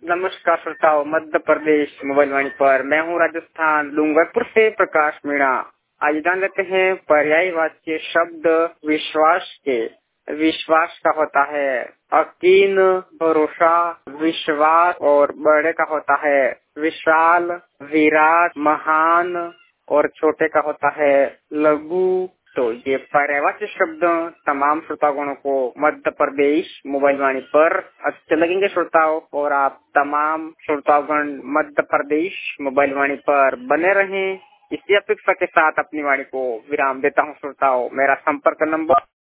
नमस्कार श्रोताओं, मध्य प्रदेश मोबाइल वाणी पर मैं हूँ राजस्थान डूंगरपुर से प्रकाश मीणा। आज जान लेते हैं पर्यायवाची शब्द विश्वास के। विश्वास का होता है यकीन, भरोसा, विश्वास और बड़े का होता है विशाल, विराट, महान और छोटे का होता है लघु। तो ये पर्यायवाची शब्द तमाम श्रोतागणों को मध्य प्रदेश मोबाइल वाणी पर अच्छे लगेंगे श्रोताओं, और आप तमाम श्रोतागण मध्य प्रदेश मोबाइल वाणी पर बने रहें। इसी अपेक्षा के साथ अपनी वाणी को विराम देता हूँ श्रोताओं। मेरा संपर्क नंबर